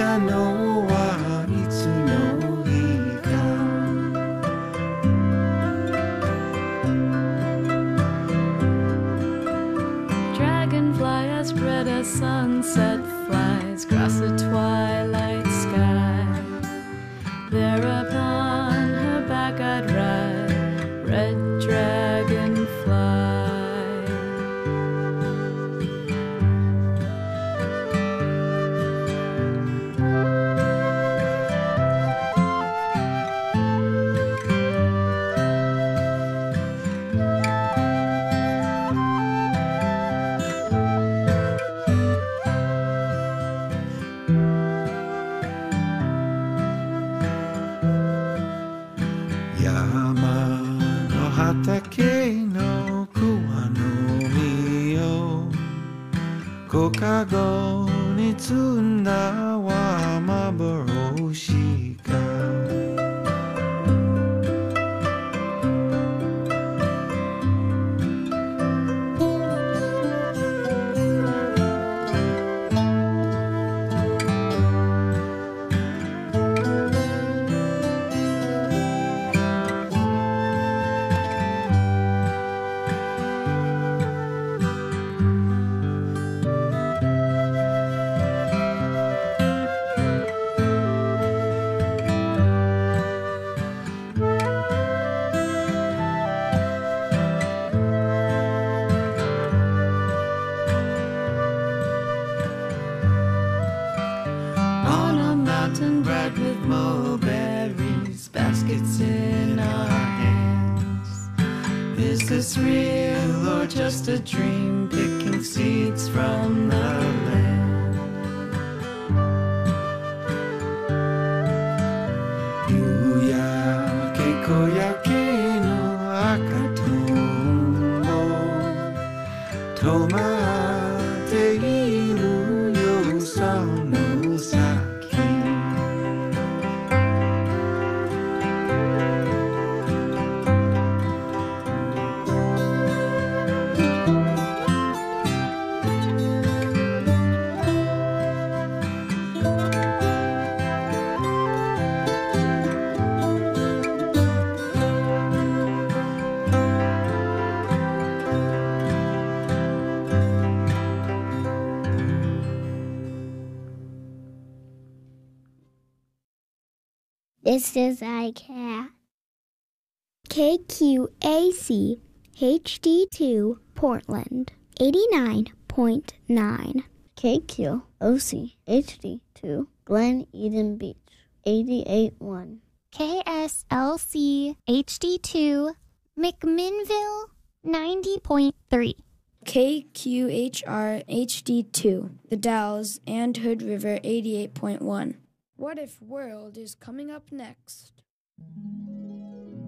たのはいつの日か。 Dragonfly as red as sunset flies across the twilight sky. There upon her back I'd ride, red dragonfly. Yama no hatake no kuwa no mi o Kokago ni tsunda wa maboroshi ka. On a mountain bright with mulberries, baskets in our hands. Is this real or just a dream, picking seeds from the land? Yuyake koyake no akatombo tomate iru yo sono saki. This is ICAT. KQAC HD2 Portland 89.9. KQOC HD2 Glen Eden Beach 88.1. KSLC HD2 McMinnville 90.3. KQHR HD2 The Dalles and Hood River 88.1. What If World is coming up next.